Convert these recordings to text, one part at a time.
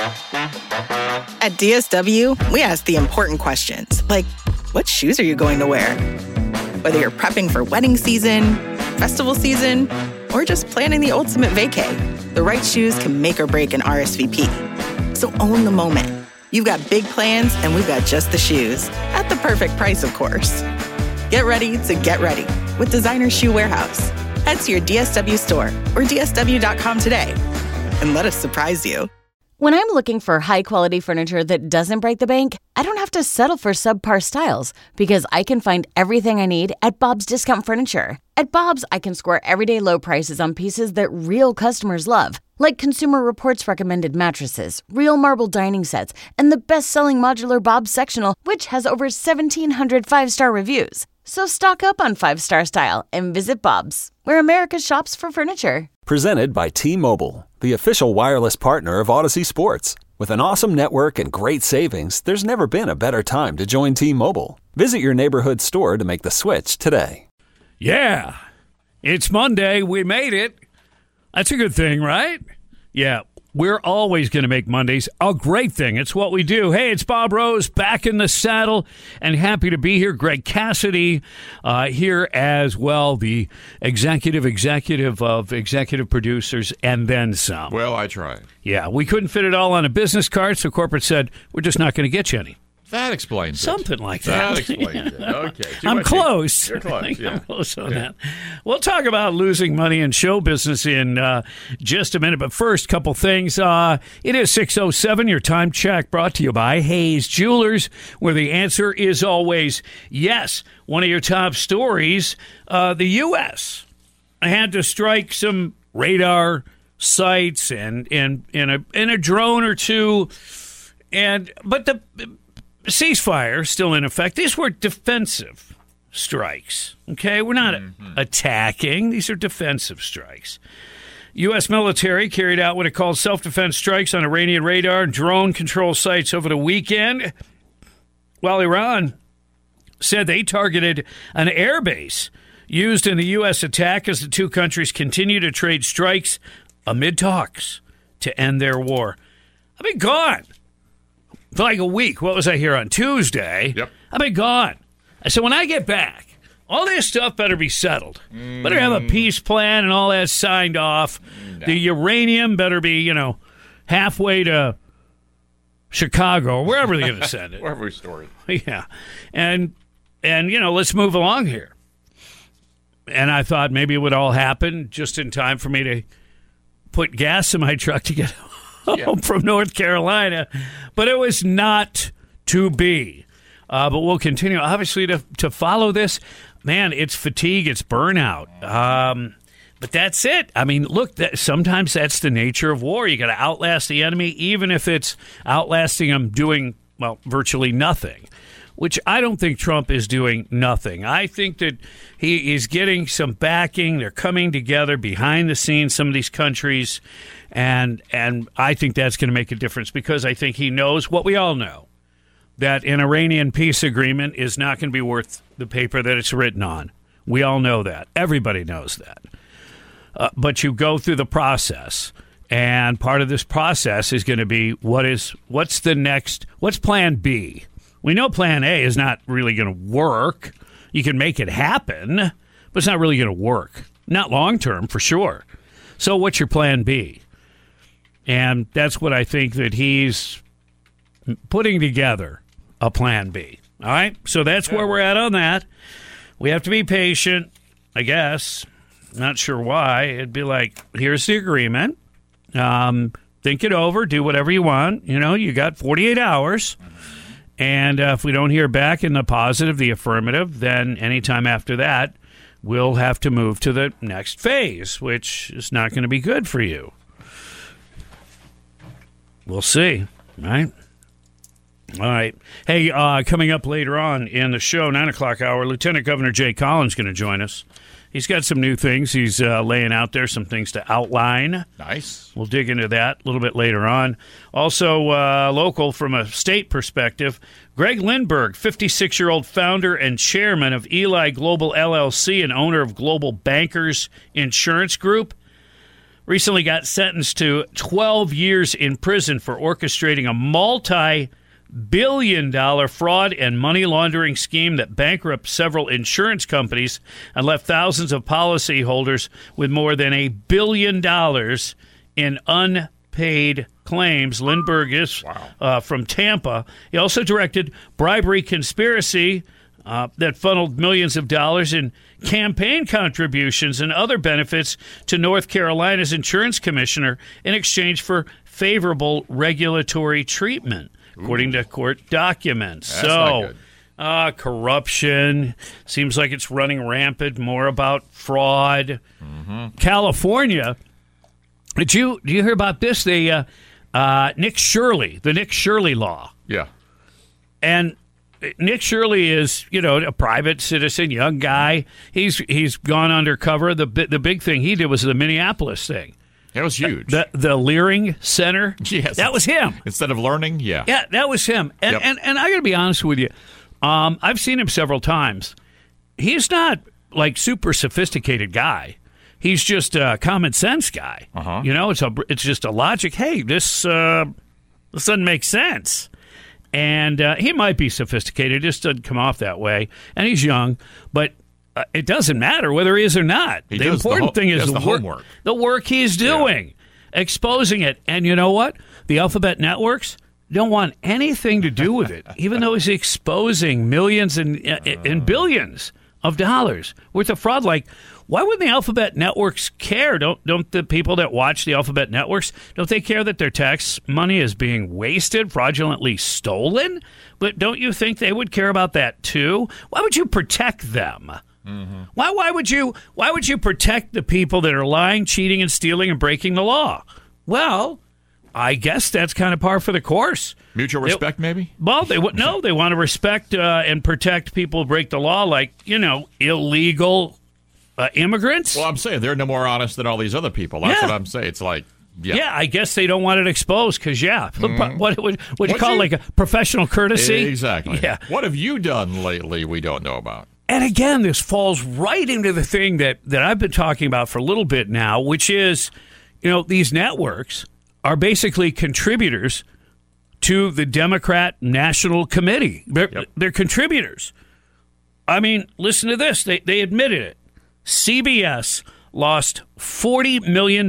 At DSW, we ask the important questions, like, what shoes are you going to wear? Whether you're prepping for wedding season, festival season, or just planning the ultimate vacay, the right shoes can make or break an RSVP. So own the moment. You've got big plans, and we've got just the shoes. At the perfect price, of course. Get ready to get ready with Designer Shoe Warehouse. Head to your DSW store or DSW.com today and let us surprise you. When I'm looking for high-quality furniture that doesn't break the bank, I don't have to settle for subpar styles because I can find everything I need at Bob's Discount Furniture. At Bob's, I can score everyday low prices on pieces that real customers love, like Consumer Reports recommended mattresses, real marble dining sets, and the best-selling modular Bob's Sectional, which has over 1,700 five-star reviews. So stock up on five-star style and visit Bob's, where America shops for furniture. Presented by T-Mobile, the official wireless partner of Odyssey Sports. With an awesome network and great savings, there's never been a better time to join T-Mobile. Visit your neighborhood store to make the switch today. Yeah, it's Monday. We made it. That's a good thing, right? Yeah, we're always going to make Mondays a great thing. It's what we do. Hey, it's Bob Rose back in the saddle and happy to be here. Greg Cassidy here as well, the executive of executive producers and then some. Well, I tried. Yeah, we couldn't fit it all on a business card, so corporate said, we're just not going to get you any. That explains Something it. like that. That explains it. Okay. I'm close. You're close, yeah. I'm close on that. We'll talk about losing money in show business in just a minute. But first, couple things. It is 6:07, your time check brought to you by Hayes Jewelers, where the answer is always yes. One of your top stories, the U.S. had to strike some radar sites and in a drone or two. But the ceasefire still in effect. These were defensive strikes. Okay, we're not attacking. These are defensive strikes. U.S. military carried out what it called self-defense strikes on Iranian radar and drone control sites over the weekend, while Iran said they targeted an airbase used in the U.S. attack as the two countries continue to trade strikes amid talks to end their war. I've been gone for like a week. What was I here on Tuesday? Yep. I've been gone. I said, when I get back, all this stuff better be settled. Better have a peace plan and all that signed off. No. The uranium better be, halfway to Chicago or wherever they're going to send it. Wherever we store it. Yeah. And let's move along here. And I thought maybe it would all happen just in time for me to put gas in my truck to get home from North Carolina, but it was not to be. But we'll continue, obviously, to follow this. Man, it's fatigue, it's burnout. But that's it. I mean, look, sometimes that's the nature of war. You got to outlast the enemy, even if it's outlasting them doing, virtually nothing, which I don't think Trump is doing nothing. I think that he is getting some backing. They're coming together behind the scenes, some of these countries. And I think that's going to make a difference because I think he knows what we all know, that an Iranian peace agreement is not going to be worth the paper that it's written on. We all know that. Everybody knows that. But you go through the process, and part of this process is going to be what's plan B? We know plan A is not really going to work. You can make it happen, but it's not really going to work. Not long term, for sure. So what's your plan B? And that's what I think that he's putting together, a plan B. All right? So that's where we're at on that. We have to be patient, I guess. Not sure why. It'd be like, here's the agreement. Think it over. Do whatever you want. You got 48 hours. And if we don't hear back in the positive, the affirmative, then anytime after that, we'll have to move to the next phase, which is not going to be good for you. We'll see, right? All right. Hey, coming up later on in the show, 9 o'clock hour, Lieutenant Governor Jay Collins is going to join us. He's got some new things he's laying out there, some things to outline. Nice. We'll dig into that a little bit later on. Also, local from a state perspective, Greg Lindberg, 56-year-old founder and chairman of Eli Global LLC and owner of Global Bankers Insurance Group, recently got sentenced to 12 years in prison for orchestrating a multi-billion-dollar fraud and money laundering scheme that bankrupted several insurance companies and left thousands of policyholders with more than $1 billion in unpaid claims. Lindbergh is from Tampa. He also directed bribery conspiracy that funneled millions of dollars in campaign contributions and other benefits to North Carolina's insurance commissioner in exchange for favorable regulatory treatment, according to court documents. That's not good. Corruption seems like it's running rampant. More about fraud. California. Do you hear about this? The Nick Shirley law. Yeah. And Nick Shirley is, a private citizen, young guy. He's gone undercover. The big thing he did was the Minneapolis thing. It was huge. The Leering Center. Yes. That was him. Instead of learning, yeah. Yeah, that was him. And and I got to be honest with you. I've seen him several times. He's not like super sophisticated guy. He's just a common sense guy. It's just a logic. Hey, this doesn't make sense. And he might be sophisticated. It just doesn't come off that way. And he's young, but it doesn't matter whether he is or not. The important thing is the homework. The work he's doing, exposing it. And you know what? The alphabet networks don't want anything to do with it, even though he's exposing millions and billions of dollars worth of fraud. Like, why wouldn't the alphabet networks care? Don't the people that watch the alphabet networks, don't they care that their tax money is being wasted, fraudulently stolen? But don't you think they would care about that too? Why would you protect them? Why would you protect the people that are lying, cheating, and stealing and breaking the law? Well, I guess that's kind of par for the course. Mutual respect, maybe? Well, they want to respect and protect people who break the law, like, illegal immigrants. Well, I'm saying they're no more honest than all these other people. That's what I'm saying. It's like, I guess they don't want it exposed because, what you call like a professional courtesy? Exactly. Yeah. What have you done lately we don't know about? And again, this falls right into the thing that I've been talking about for a little bit now, which is, these networks are basically contributors to the Democrat National Committee. They're contributors. I mean, listen to this. They admitted it. CBS lost $40 million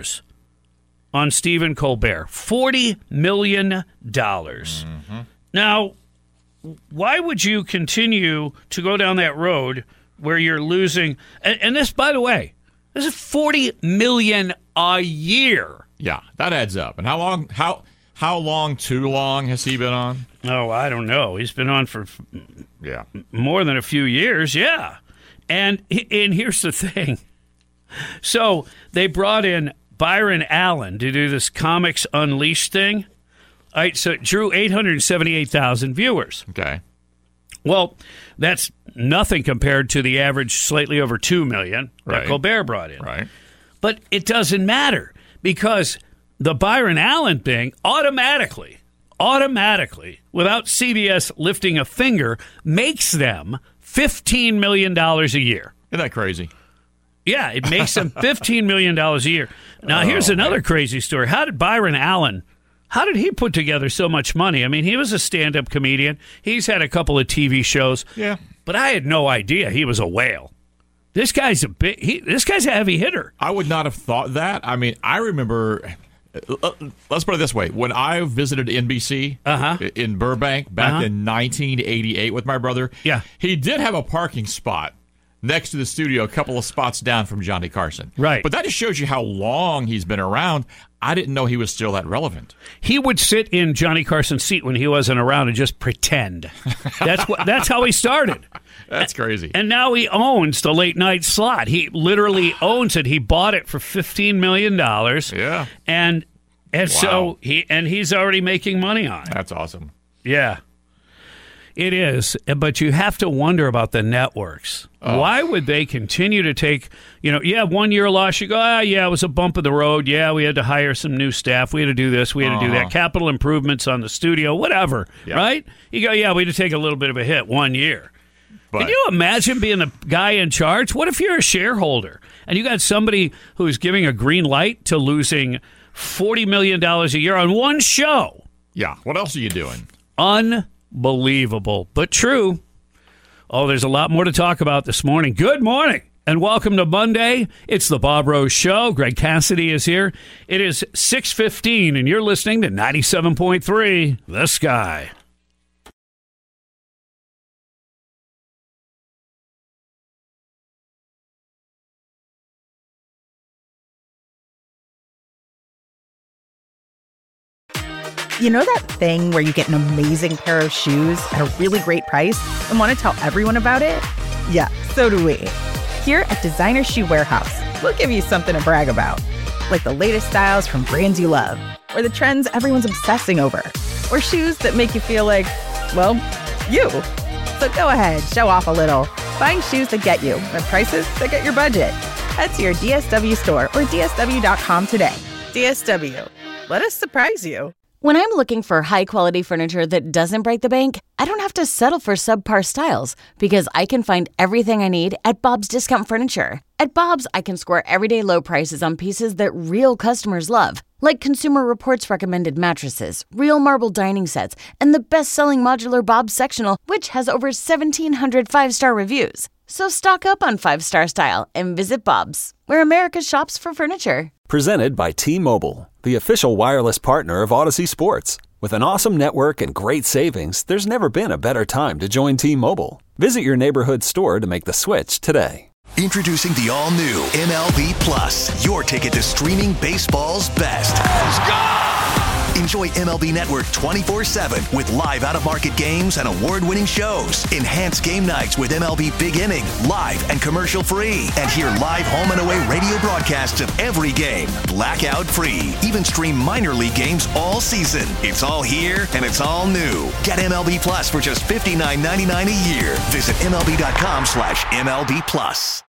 on Stephen Colbert. $40 million. Now, why would you continue to go down that road where you're losing? And this, by the way, this is $40 million a year. Yeah, that adds up. And how long too long has he been on? Oh, I don't know. He's been on for more than a few years, And here's the thing. So they brought in Byron Allen to do this Comics Unleashed thing. All right, so it drew 878,000 viewers. Okay. Well, that's nothing compared to the average slightly over 2 million that Colbert brought in. Right. But it doesn't matter because the Byron Allen thing automatically, without CBS lifting a finger, makes them $15 million a year. Isn't that crazy? Yeah, it makes them $15 million a year. Now, here's another crazy story. How did Byron Allen, how did he put together so much money? I mean, he was a stand-up comedian. He's had a couple of TV shows. Yeah. But I had no idea he was a whale. This guy's this guy's a heavy hitter. I would not have thought that. I mean, I remember, let's put it this way. When I visited NBC in Burbank back in 1988 with my brother, he did have a parking spot next to the studio, a couple of spots down from Johnny Carson. Right. But that just shows you how long he's been around. I didn't know he was still that relevant. He would sit in Johnny Carson's seat when he wasn't around and just pretend. That's how he started. That's crazy. And now he owns the late night slot. He literally owns it. He bought it for $15 million. Yeah. And so he's already making money on it. That's awesome. Yeah. It is, but you have to wonder about the networks. Why would they continue to take, 1 year loss, you go, it was a bump in the road. Yeah, we had to hire some new staff. We had to do this. We had to do that. Capital improvements on the studio, whatever, right? You go, we had to take a little bit of a hit 1 year. But can you imagine being the guy in charge? What if you're a shareholder And you got somebody who's giving a green light to losing $40 million a year on one show. Yeah. What else are you doing? Unbelievable, but true. Oh, there's a lot more to talk about this morning. Good morning and welcome to Monday. It's the Bob Rose Show. Greg Cassidy is here. It is 6:15 and you're listening to 97.3 The Sky. You know that thing where you get an amazing pair of shoes at a really great price and want to tell everyone about it? Yeah, so do we. Here at Designer Shoe Warehouse, we'll give you something to brag about. Like the latest styles from brands you love, or the trends everyone's obsessing over, or shoes that make you feel like, well, you. So go ahead, show off a little. Find shoes that get you at prices that get your budget. Head to your DSW store or DSW.com today. DSW, let us surprise you. When I'm looking for high-quality furniture that doesn't break the bank, I don't have to settle for subpar styles because I can find everything I need at Bob's Discount Furniture. At Bob's, I can score everyday low prices on pieces that real customers love, like Consumer Reports recommended mattresses, real marble dining sets, and the best-selling modular Bob's Sectional, which has over 1,700 five-star reviews. So stock up on five-star style and visit Bob's, where America shops for furniture. Presented by T-Mobile, the official wireless partner of Odyssey Sports. With an awesome network and great savings, there's never been a better time to join T-Mobile. Visit your neighborhood store to make the switch today. Introducing the all-new MLB Plus, your ticket to streaming baseball's best. Let's go! Enjoy MLB Network 24/7 with live out-of-market games and award-winning shows. Enhance game nights with MLB Big Inning, live and commercial-free. And hear live home and away radio broadcasts of every game, blackout-free. Even stream minor league games all season. It's all here and it's all new. Get MLB Plus for just $59.99 a year. Visit MLB.com/MLB Plus.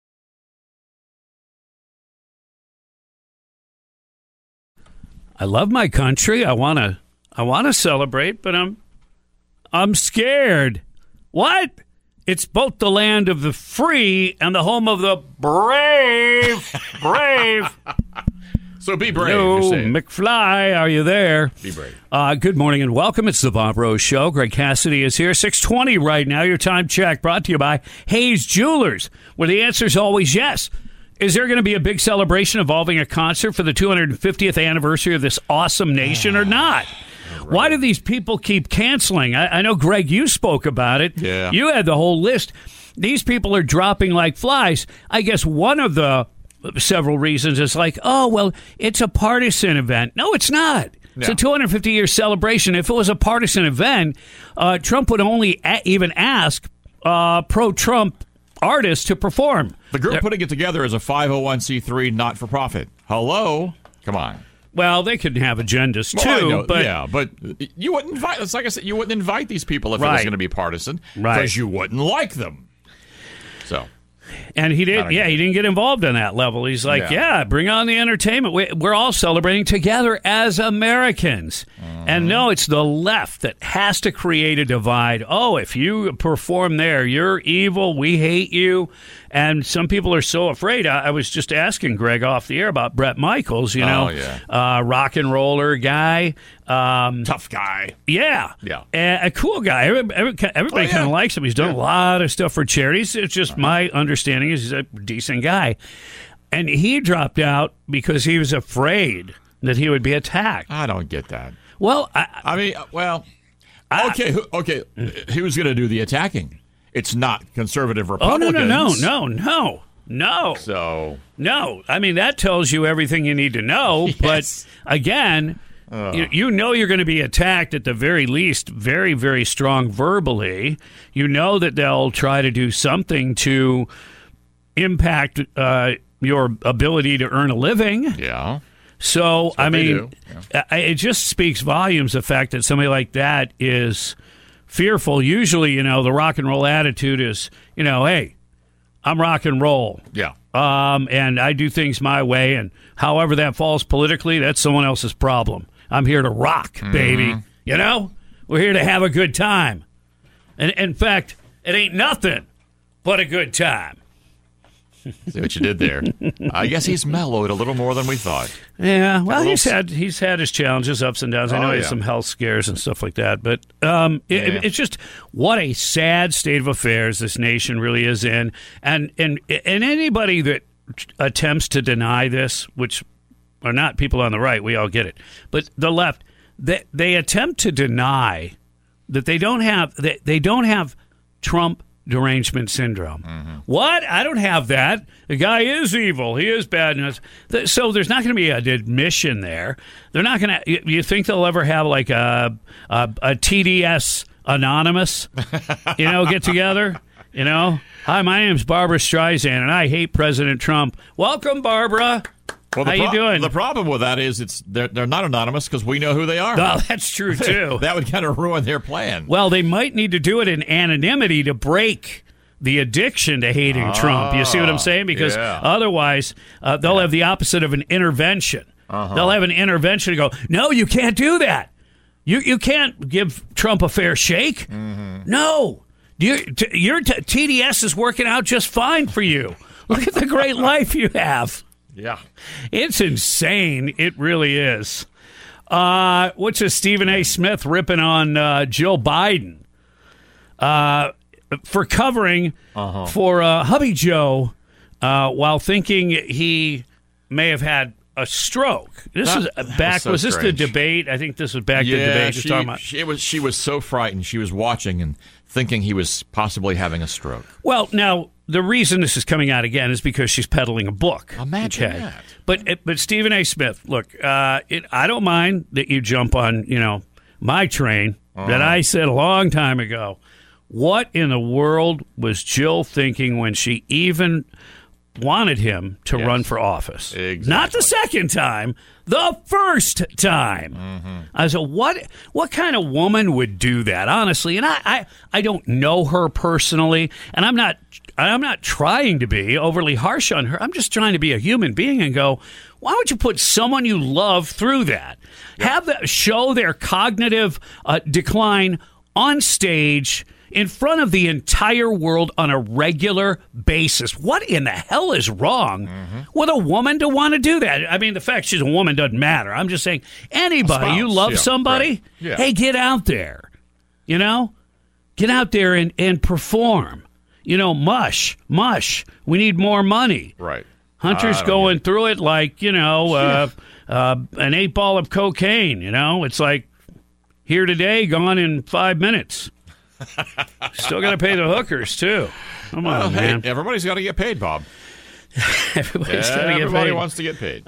I love my country. I want to celebrate, but I'm scared. What? It's both the land of the free and the home of the brave. Brave. So be brave. Hello, you're saying. McFly, are you there? Be brave. Good morning and welcome. It's the Bob Rose Show. Greg Cassidy is here. 6:20 right now. Your time check brought to you by Hayes Jewelers, where the answer is always yes. Is there going to be a big celebration involving a concert for the 250th anniversary of this awesome nation or not? Right. Why do these people keep canceling? I know, Greg, you spoke about it. Yeah. You had the whole list. These people are dropping like flies. I guess one of the several reasons is like, oh, well, it's a partisan event. No, it's not. It's a 250-year celebration. If it was a partisan event, Trump would only even ask pro-Trump artists to perform. The group putting it together is a 501c3 not-for-profit. Hello? Come on. Well, they could have agendas too, but you wouldn't invite. It's like I said, you wouldn't invite these people if it was going to be partisan, because you wouldn't like them. So, and he did. Yeah, he didn't get involved on that level. He's like, bring on the entertainment. We're all celebrating together as Americans. And no, it's the left that has to create a divide. Oh, if you perform there, you're evil. We hate you. And some people are so afraid. I was just asking Greg off the air about Bret Michaels, rock and roller guy. Tough guy. Yeah. A cool guy. Everybody kind of likes him. He's done a lot of stuff for charities. It's just my understanding is he's a decent guy. And he dropped out because he was afraid that he would be attacked. I don't get that. Well, okay. Who's going to do the attacking? It's not conservative Republicans. Oh, no. So no. I mean, that tells you everything you need to know. Yes. But again, you know you're going to be attacked at the very least, very, very strong verbally. You know that they'll try to do something to impact your ability to earn a living. Yeah. So, I mean, it just speaks volumes, the fact that somebody like that is fearful. Usually, the rock and roll attitude is, hey, I'm rock and roll. Yeah. And I do things my way, and however that falls politically, that's someone else's problem. I'm here to rock, baby. We're here to have a good time. And in fact, it ain't nothing but a good time. See what you did there. I guess he's mellowed a little more than we thought. Yeah, well, he's had his challenges, ups and downs. I know he had some health scares and stuff like that, but it's just what a sad state of affairs this nation really is in, and anybody that attempts to deny this, which are not people on the right, we all get it, but the left, they attempt to deny that they don't have Trump derangement syndrome. Mm-hmm. What? I don't have that. The guy is evil. He is bad. So there's not going to be an admission there. They're not going to. You think they'll ever have like a TDS Anonymous, get together? Hi, my name's Barbara Streisand, and I hate President Trump. Welcome, Barbara. Well, how you doing? The problem with that is they're not anonymous because we know who they are. Oh, that's true, too. That would kind of ruin their plan. Well, they might need to do it in anonymity to break the addiction to hating Trump. You see what I'm saying? Because otherwise, they'll have the opposite of an intervention. Uh-huh. They'll have an intervention and go, no, you can't do that. You can't give Trump a fair shake. Mm-hmm. No. Your TDS is working out just fine for you. Look at the great life you have. Yeah. It's insane. It really is. What's this Stephen A. Smith ripping on Jill Biden for covering for Hubby Joe while thinking he may have had a stroke. Was this the debate? I think this was back the debate. She was so frightened. She was watching and thinking he was possibly having a stroke. Well, now, the reason this is coming out again is because she's peddling a book. Imagine that. But Stephen A. Smith, look, I don't mind that you jump on, my train that I said a long time ago. What in the world was Jill thinking when she even wanted him to run for office? Exactly. Not the second time, the first time. Mm-hmm. I said, what kind of woman would do that, honestly? And I don't know her personally, and I'm not trying to be overly harsh on her. I'm just trying to be a human being and go, why would you put someone you love through that? Yep. Have them show their cognitive decline on stage in front of the entire world on a regular basis. What in the hell is wrong with a woman to want to do that? I mean, the fact she's a woman doesn't matter. I'm just saying, anybody, you love somebody, hey, get out there. Get out there and perform. Mush. We need more money. Right. Hunter's going through it like, an 8-ball of cocaine. It's like here today, gone in 5 minutes. Still got to pay the hookers, too. Come on, man. Hey, everybody's got to get paid, Bob. Everybody's got to get paid. Everybody wants to get paid.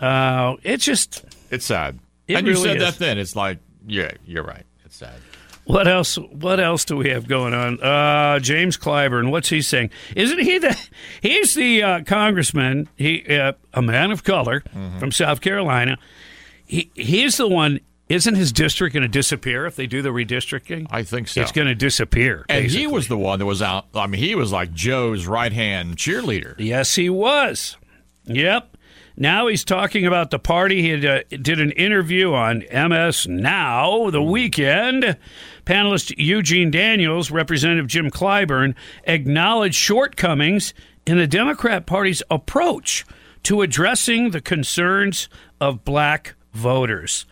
It's sad. And you said that then. It's like, yeah, you're right. It's sad. What else do we have going on? James Clyburn, what's he saying? Isn't he he's the congressman, a man of color from South Carolina. He's the one. Isn't his district going to disappear if they do the redistricting? I think so. It's going to disappear. And basically. He was the one that was out. I mean, he was like Joe's right-hand cheerleader. Yes, he was. Yep. Now he's talking about the party. He did an interview on MS Now the weekend. Panelist Eugene Daniels, Representative Jim Clyburn, acknowledged shortcomings in the Democrat Party's approach to addressing the concerns of black voters.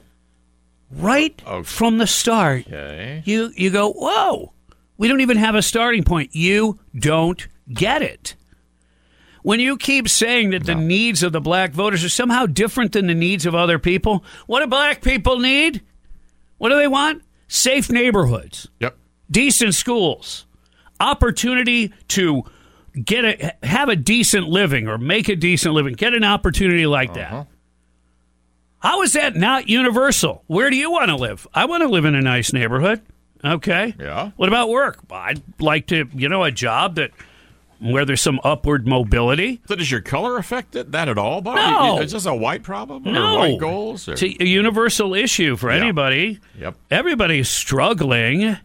Right from the start, you go, whoa, we don't even have a starting point. You don't get it. When you keep saying that the needs of the black voters are somehow different than the needs of other people, what do black people need? What do they want? Safe neighborhoods. Yep. Decent schools. Opportunity to have a decent living or make a decent living. Get an opportunity like that. How is that not universal? Where do you want to live? I want to live in a nice neighborhood. Okay. Yeah. What about work? I'd like to, a job where there's some upward mobility. So does your color affect that at all, Bob? No. Is this a white problem? No. Or white goals? Or? It's a universal issue for anybody. Yep. Everybody's struggling.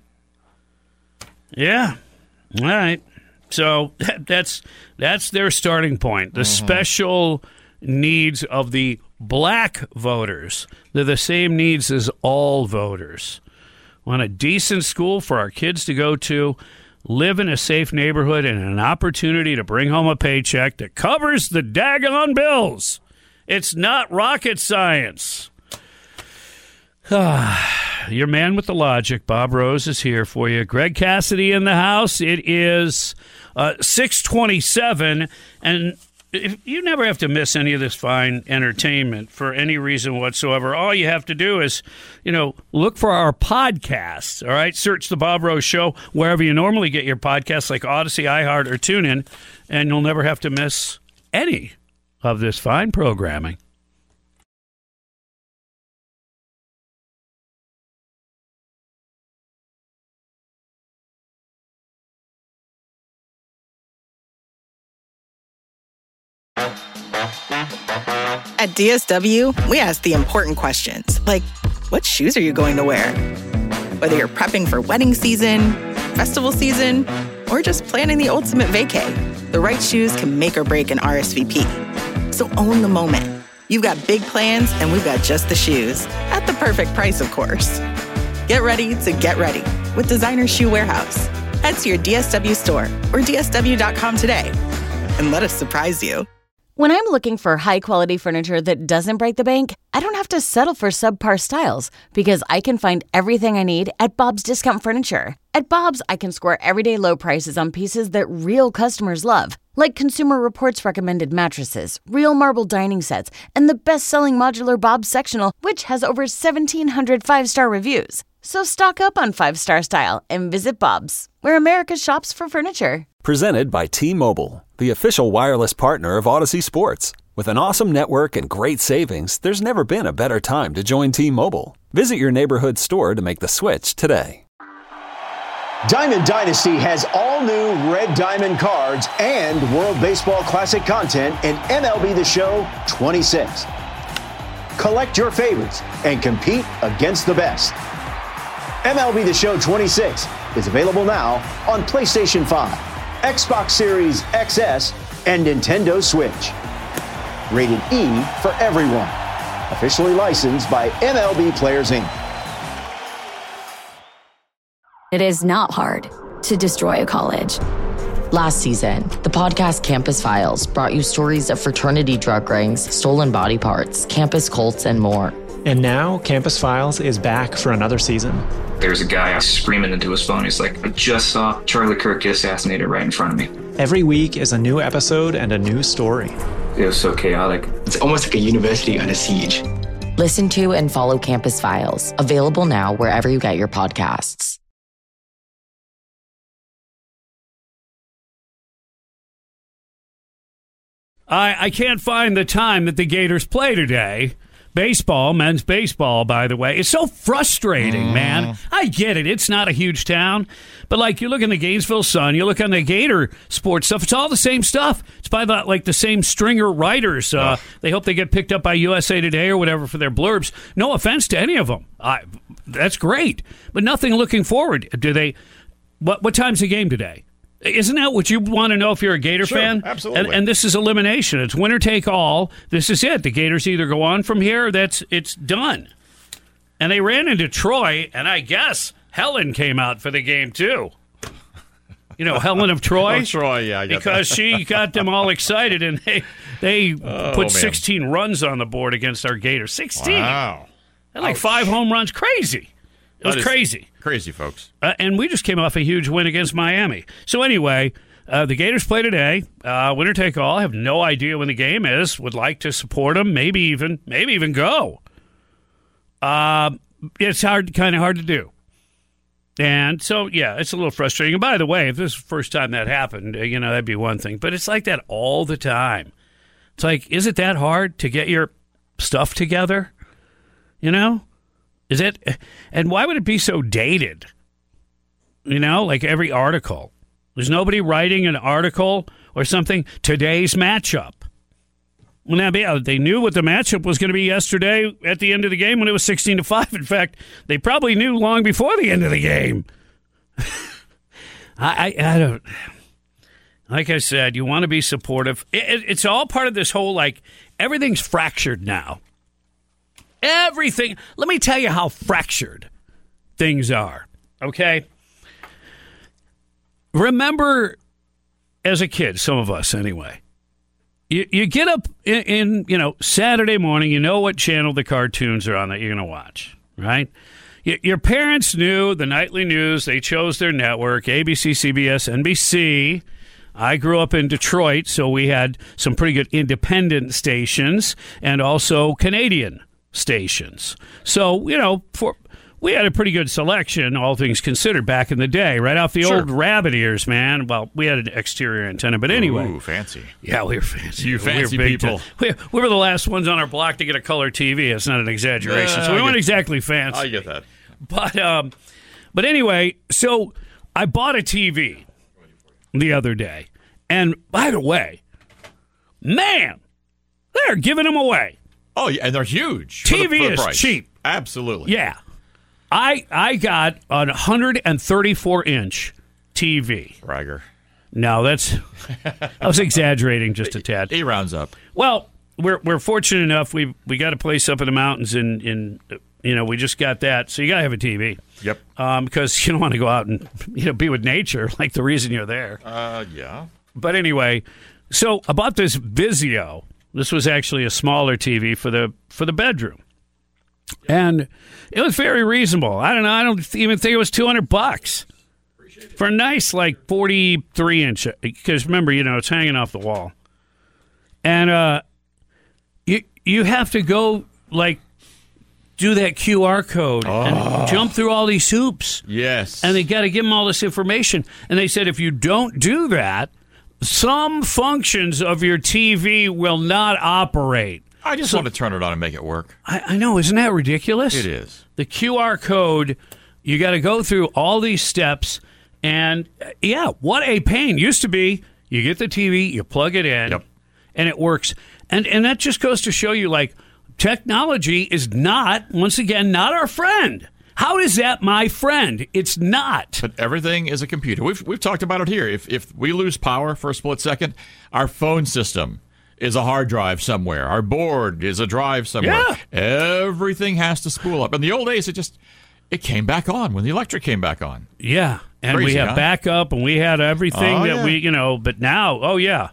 Yeah. All right. So that's their starting point. The special needs of the black voters. They're the same needs as all voters. Want a decent school for our kids to go to. live in a safe neighborhood, and an opportunity to bring home a paycheck that covers the daggone bills. It's not rocket science. Your man with the logic, Bob Rose, is here for you. Greg Cassidy in the house. It is 6:27, and you never have to miss any of this fine entertainment for any reason whatsoever. All you have to do is, look for our podcasts, all right? Search The Bob Rose Show wherever you normally get your podcasts, like Odyssey, iHeart, or TuneIn, and you'll never have to miss any of this fine programming. At DSW, we ask the important questions, like what shoes are you going to wear? Whether you're prepping for wedding season, festival season, or just planning the ultimate vacay, the right shoes can make or break an RSVP. So own the moment. You've got big plans, and we've got just the shoes, at the perfect price, of course. Get ready to get ready with Designer Shoe Warehouse. Head to your DSW store or DSW.com today, and let us surprise you. When I'm looking for high-quality furniture that doesn't break the bank, I don't have to settle for subpar styles because I can find everything I need at Bob's Discount Furniture. At Bob's, I can score everyday low prices on pieces that real customers love, like Consumer Reports recommended mattresses, real marble dining sets, and the best-selling modular Bob's sectional, which has over 1,700 five-star reviews. So stock up on five-star style and visit Bob's, where America shops for furniture. Presented by T-Mobile, the official wireless partner of Odyssey Sports. With an awesome network and great savings, there's never been a better time to join T-Mobile. Visit your neighborhood store to make the switch today. Diamond Dynasty has all new Red Diamond cards and World Baseball Classic content in MLB The Show 26. Collect your favorites and compete against the best. MLB The Show 26 is available now on PlayStation 5, Xbox Series XS, and Nintendo Switch. Rated E for everyone. Officially licensed by MLB Players Inc. It is not hard to destroy a college. Last season, the podcast Campus Files brought you stories of fraternity drug rings, stolen body parts, campus cults, and more. And now, Campus Files is back for another season. There's a guy screaming into his phone. He's like, I just saw Charlie Kirk get assassinated right in front of me. Every week is a new episode and a new story. It was so chaotic. It's almost like a university under siege. Listen to and follow Campus Files. Available now wherever you get your podcasts. I can't find the time that the Gators play today. Baseball, men's baseball, by the way. It's so frustrating, man. I get it. It's not a huge town. But, you look in the Gainesville Sun, you look on the Gator sports stuff, it's all the same stuff. It's by, the same stringer writers. They hope they get picked up by USA Today or whatever for their blurbs. No offense to any of them. That's great. But nothing looking forward. Do they? What time's the game today? Isn't that what you want to know if you're a Gator fan? Absolutely. And this is elimination. It's winner take all. This is it. The Gators either go on from here or it's done. And they ran into Troy, and I guess Helen came out for the game too. Helen of Troy? Troy, yeah. Because she got them all excited, and they put 16 runs on the board against our Gators. 16! Wow. And 5 home runs. Crazy. It was crazy. Crazy, folks. And we just came off a huge win against Miami. So anyway, the Gators play today. Winner take all. I have no idea when the game is. Would like to support them. Maybe even go. It's kind of hard to do. And so, yeah, it's a little frustrating. And by the way, if this is the first time that happened, that'd be one thing. But it's like that all the time. It's like, is it that hard to get your stuff together? Is it? And why would it be so dated? Every article. There's nobody writing an article or something. Today's matchup. They knew what the matchup was going to be yesterday at the end of the game when it was 16-5. In fact, they probably knew long before the end of the game. I don't. Like I said, you want to be supportive. It's all part of this whole everything's fractured now. Everything. Let me tell you how fractured things are, okay? remember as a kid, some of us anyway, you get up in Saturday morning, you know what channel the cartoons are on that you're going to watch, right? Your parents knew the nightly news. They chose their network, ABC, CBS, NBC. I grew up in Detroit, so we had some pretty good independent stations and also Canadian stations. So, we had a pretty good selection, all things considered, back in the day, right off the old rabbit ears, man. Well, we had an exterior antenna, but anyway. Ooh, fancy. Yeah, we were fancy. You fancy people. We were the last ones on our block to get a color TV. It's not an exaggeration. So we weren't exactly fancy. I get that. But anyway, so I bought a TV the other day. And by the way, man, they're giving them away. Oh, yeah, and they're huge. TV is price. cheap. Absolutely. Yeah. I got a 134-inch TV. Bragger. No, I was exaggerating just a tad. He rounds up. Well, we're fortunate enough. We got a place up in the mountains in we just got that. So you got to have a TV. Yep. Because you don't want to go out and be with nature, like the reason you're there. Yeah. But anyway, so I bought this Vizio. This was actually a smaller TV for the bedroom. And it was very reasonable. I don't know. I don't even think it was $200 for a nice, 43-inch. Because remember, it's hanging off the wall. And you have to go, do that QR code and jump through all these hoops. Yes. And they got to give them all this information. And they said if you don't do that, some functions of your TV will not operate. I just want to turn it on and make it work. I know. Isn't that ridiculous? It is. The QR code, you got to go through all these steps. And, what a pain. Used to be, you get the TV, you plug it in, and it works. And that just goes to show you, technology is not, once again, not our friend. How is that my friend? It's not. But everything is a computer. We've talked about it here. If we lose power for a split second, our phone system is a hard drive somewhere. Our board is a drive somewhere. Yeah. Everything has to spool up. In the old days, it came back on when the electric came back on. Yeah. And Crazy, we had backup and we had everything but now,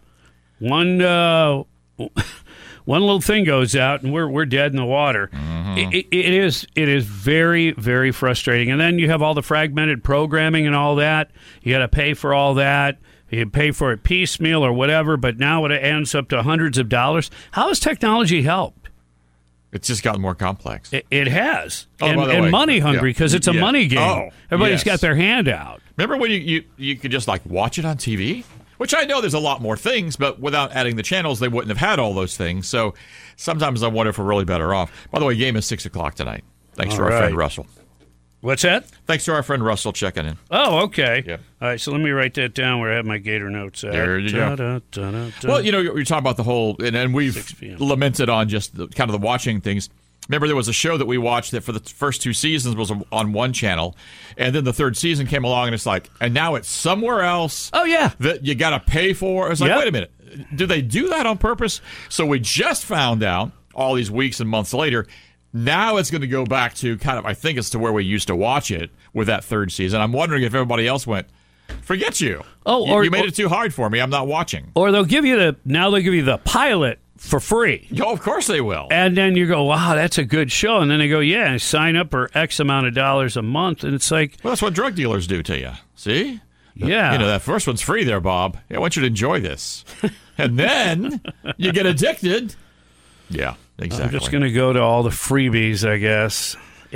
one little thing goes out and we're dead in the water. Mm-hmm. It is very, very frustrating. And then you have all the fragmented programming and all that. You got to pay for all that. You pay for it piecemeal or whatever, but now it ends up to hundreds of dollars. How has technology helped? It's just gotten more complex. It has. Oh, and money hungry because it's a money game. Oh, everybody's got their hand out. Remember when you could just watch it on TV? Which I know there's a lot more things, but without adding the channels, they wouldn't have had all those things. So sometimes I wonder if we're really better off. By the way, game is 6 o'clock tonight. Thanks to our friend Russell. What's that? Thanks to our friend Russell checking in. Oh, okay. Yeah. All right, so let me write that down where I have my Gator notes at. There you go. Well, you're talking about the whole, and we've lamented on just kind of the watching things. Remember, there was a show that we watched that for the first 2 seasons was on one channel, and then the third season came along, and it's and now it's somewhere else. Oh, yeah. That you got to pay for. It's wait a minute. Do they do that on purpose? So we just found out all these weeks and months later. Now it's going to go back to I think it's to where we used to watch it with that third season. I'm wondering if everybody else went, forget you. Oh, you made it too hard for me. I'm not watching. Or they'll give you the pilot for free. Oh, of course they will. And then you go, wow, that's a good show. And then they go, yeah, sign up for X amount of dollars a month. And it's well, that's what drug dealers do to you. See? Yeah. That first one's free there, Bob. I want you to enjoy this. And then you get addicted. Yeah, exactly. I'm just going to go to all the freebies, I guess.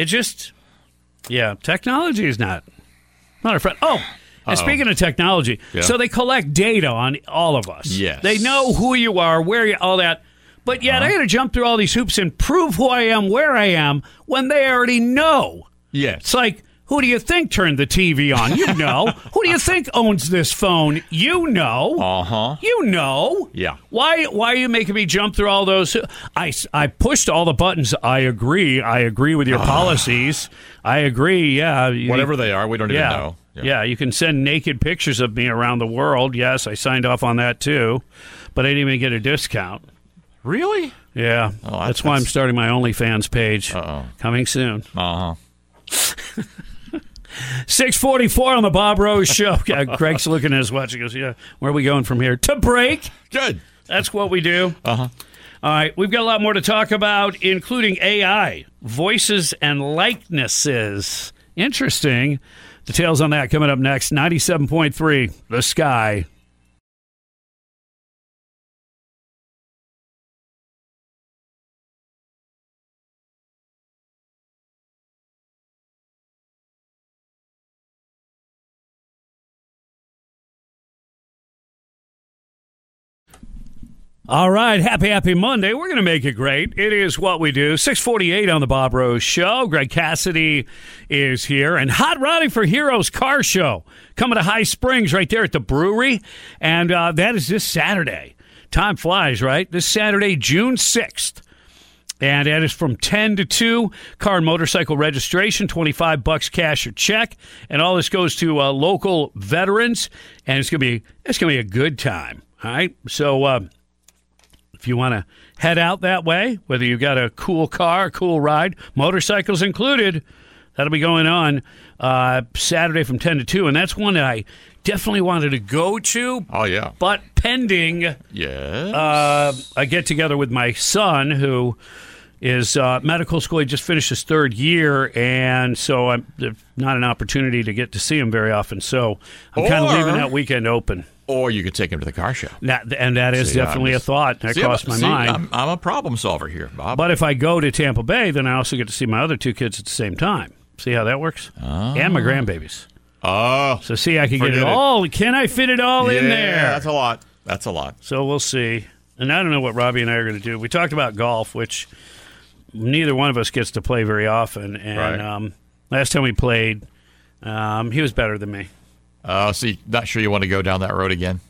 Technology is not a friend. Oh, and speaking of technology, so they collect data on all of us. Yes. They know who you are, where you all that. But yet I got to jump through all these hoops and prove who I am, where I am, when they already know. Yes. It's who do you think turned the TV on? You know. Who do you think owns this phone? You know. Uh-huh. You know. Yeah. Why are you making me jump through all those? I pushed all the buttons. I agree with your policies. I agree, yeah. Whatever they are, we don't even know. Yeah, you can send naked pictures of me around the world. Yes, I signed off on that too. But I didn't even get a discount. Really? Yeah. Oh, that's why I'm starting my OnlyFans page. Uh-oh. Coming soon. Uh-huh. 6:44 on the Bob Rose Show. Greg's looking at his watch. He goes, yeah, where are we going from here? To break. Good. That's what we do. Uh-huh. All right, we've got a lot more to talk about, including AI, voices and likenesses. Interesting. Details on that coming up next. 97.3, The Sky. All right, happy Monday. We're going to make it great. It is what we do. 6:48 on the Bob Rose Show. Greg Cassidy is here. And Hot Rodding for Heroes car show coming to High Springs right there at the brewery. And that is this Saturday. Time flies, right? This Saturday, June 6th. And that is from 10 to 2. Car and motorcycle registration, $25 cash or check. And all this goes to local veterans. And it's going to be a good time. All right? So, if you want to head out that way, whether you've got a cool car, a cool ride, motorcycles included, that'll be going on Saturday from 10 to 2. And that's one that I definitely wanted to go to. Oh, yeah. But pending a get-together with my son, who is medical school. He just finished his third year, and so there's not an opportunity to get to see him very often. So I'm kind of leaving that weekend open. Or you could take him to the car show. That is definitely a thought. That crossed my mind. I'm a problem solver here, Bob. But if I go to Tampa Bay, then I also get to see my other two kids at the same time. See how that works? Oh. And my grandbabies. Oh. So see, I can get it all. Can I fit it all in there? Yeah, that's a lot. That's a lot. So we'll see. And I don't know what Robbie and I are going to do. We talked about golf, which neither one of us gets to play very often. And last time we played, he was better than me. So not sure you want to go down that road again?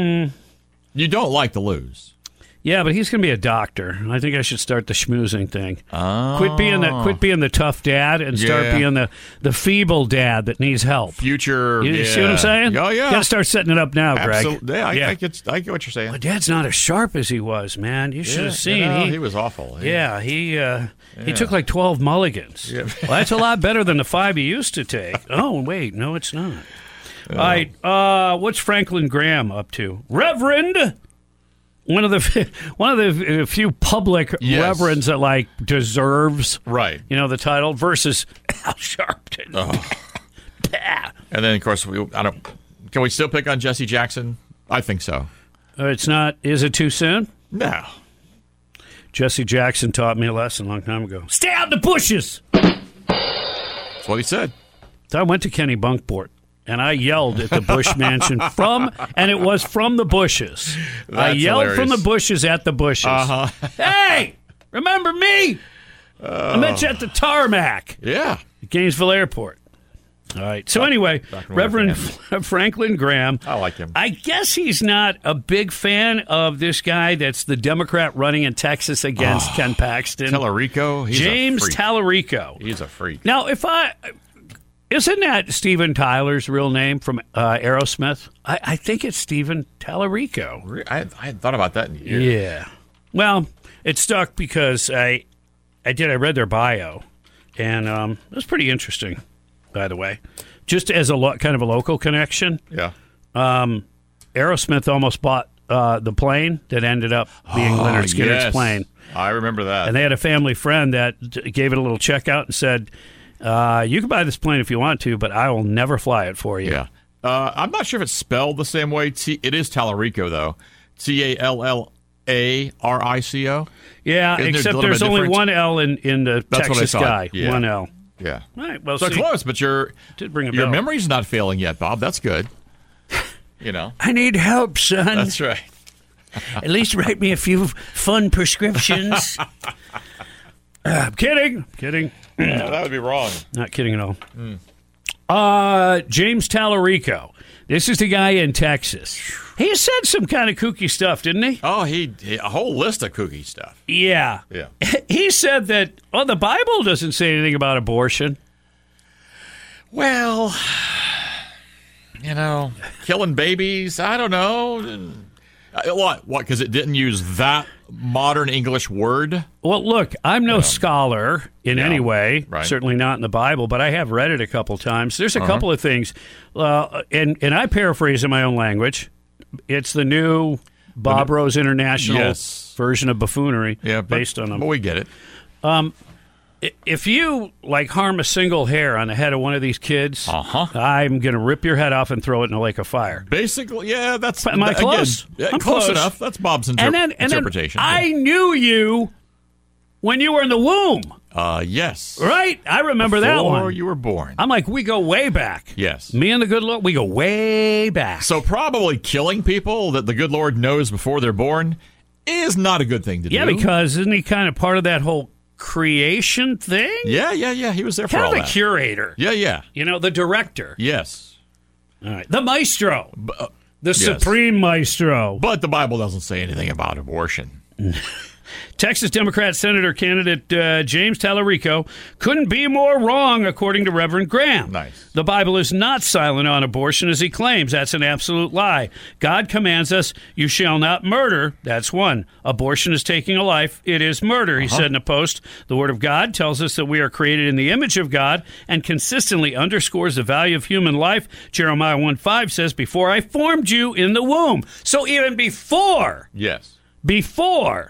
You don't like to lose. Yeah, but he's going to be a doctor. I think I should start the schmoozing thing. Oh. Quit being the tough dad and start being the feeble dad that needs help. Future. You see what I'm saying? Oh, yeah. You got to start setting it up now, Greg. Absolutely. Yeah, I get what you're saying. My dad's not as sharp as he was, man. You should have seen. He was awful. Yeah, he took like 12 mulligans. Yeah. Well, that's a lot better than the 5 he used to take. Oh, wait, no, it's not. All right, what's Franklin Graham up to? Reverend, one of the few public reverends that deserves the title versus Al Sharpton. Oh. And then of course can we still pick on Jesse Jackson? I think so. It's not. Is it too soon? No. Jesse Jackson taught me a lesson a long time ago. Stay out in the bushes. That's what he said. So I went to Kenny Bunkport. And I yelled at the Bush Mansion and it was from the bushes. I yelled hilarious. From the bushes at the bushes. Uh-huh. Hey, remember me? I met you at the tarmac. Yeah. At Gainesville Airport. All right. So anyway, Reverend Franklin Graham. I like him. I guess he's not a big fan of this guy that's the Democrat running in Texas against Ken Paxton. Tallarico. James Tallarico. He's a freak. Now, isn't that Steven Tyler's real name from Aerosmith? I think it's Steven Tallarico. I hadn't thought about that in years. Yeah. Well, it stuck because I read their bio, and it was pretty interesting, by the way. Just as kind of a local connection. Yeah. Aerosmith almost bought the plane that ended up being Lynyrd Skynyrd's plane. I remember that. And they had a family friend that gave it a little checkout and said, you can buy this plane if you want to, but I will never fly it for you. Yeah. I'm not sure if it's spelled the same way. It is Tallarico, though. Tallarico. Yeah, except there's only one L in the Texas guy. Yeah. One L. Yeah. All right, well, so close, but your memory's not failing yet, Bob. That's good. I need help, son. That's right. At least write me a few fun prescriptions. I'm kidding. Yeah, that would be wrong. Not kidding at all. James Tallarico. This is the guy in Texas. He said some kind of kooky stuff, didn't he? Oh, he a whole list of kooky stuff. Yeah. He said that, the Bible doesn't say anything about abortion. Well, killing babies, I don't know. What? Because it didn't use that modern English word? Well, look, I'm no scholar in any way, right. Certainly not in the Bible, but I have read it a couple times. There's a couple of things, and I paraphrase in my own language. It's the new Bob Rose International version of buffoonery, based on them. But we get it. If you harm a single hair on the head of one of these kids, I'm going to rip your head off and throw it in a lake of fire. Basically, that's. Am I close? I'm close enough. That's Bob's interpretation. I knew you when you were in the womb. Yes. Right? I remember that one. Before you were born. I'm like, we go way back. Yes. Me and the good Lord, we go way back. So probably killing people that the good Lord knows before they're born is not a good thing to do. Yeah, because isn't he kind of part of that whole creation thing? Yeah. He was there for all that. Kind of the curator. Yeah. The director. Yes. All right. The maestro. The supreme maestro. But the Bible doesn't say anything about abortion. Texas Democrat Senator candidate James Tallarico couldn't be more wrong, according to Reverend Graham. Nice. The Bible is not silent on abortion, as he claims. That's an absolute lie. God commands us, you shall not murder. That's one. Abortion is taking a life. It is murder, he said in a post. The Word of God tells us that we are created in the image of God and consistently underscores the value of human life. Jeremiah 1:5 says, before I formed you in the womb. So even before. Yes. Before.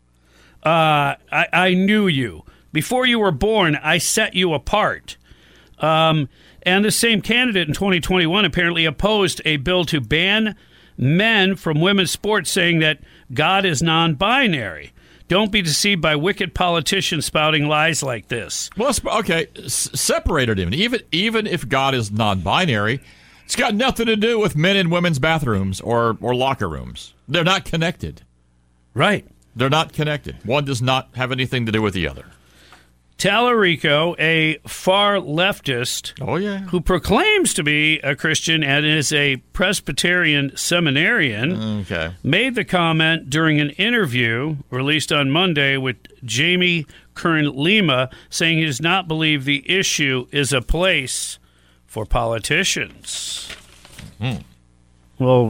I knew you. Before you were born, I set you apart. And the same candidate in 2021 apparently opposed a bill to ban men from women's sports, saying that God is non-binary. Don't be deceived by wicked politicians spouting lies like this. Well, okay, separated him. Even if God is non-binary, it's got nothing to do with men in women's bathrooms or locker rooms. They're not connected. Right. They're not connected. One does not have anything to do with the other. Tallarico, a far leftist who proclaims to be a Christian and is a Presbyterian seminarian, made the comment during an interview released on Monday with Jamie Kern-Lima, saying he does not believe the issue is a place for politicians. Well,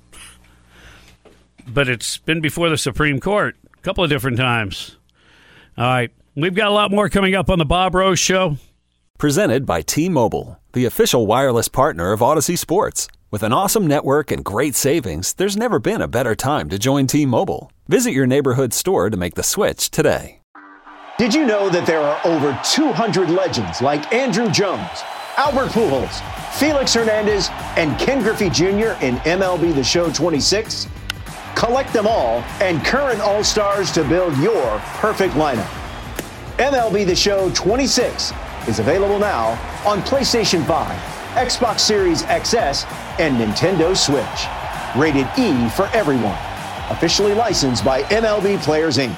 but it's been before the Supreme Court a couple of different times. All right. We've got a lot more coming up on the Bob Rose Show. Presented by T-Mobile, the official wireless partner of Odyssey Sports. With an awesome network and great savings, there's never been a better time to join T-Mobile. Visit your neighborhood store to make the switch today. Did you know that there are over 200 legends like Andrew Jones, Albert Pujols, Felix Hernandez, and Ken Griffey Jr. in MLB The Show 26? Collect them all and current All-Stars to build your perfect lineup. MLB The Show 26 is available now on PlayStation 5, Xbox Series XS, and Nintendo Switch. Rated E for everyone. Officially licensed by MLB Players, Inc.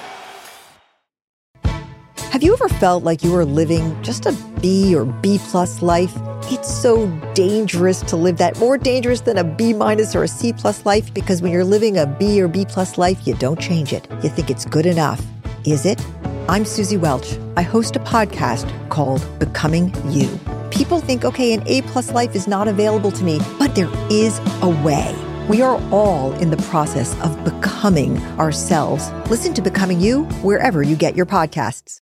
Have you ever felt like you were living just a B or B+ life? It's so dangerous to live that, more dangerous than a B- or a C+ life, because when you're living a B or B+ life, you don't change it. You think it's good enough. Is it? I'm Susie Welch. I host a podcast called Becoming You. People think, okay, an A+ life is not available to me, but there is a way. We are all in the process of becoming ourselves. Listen to Becoming You wherever you get your podcasts.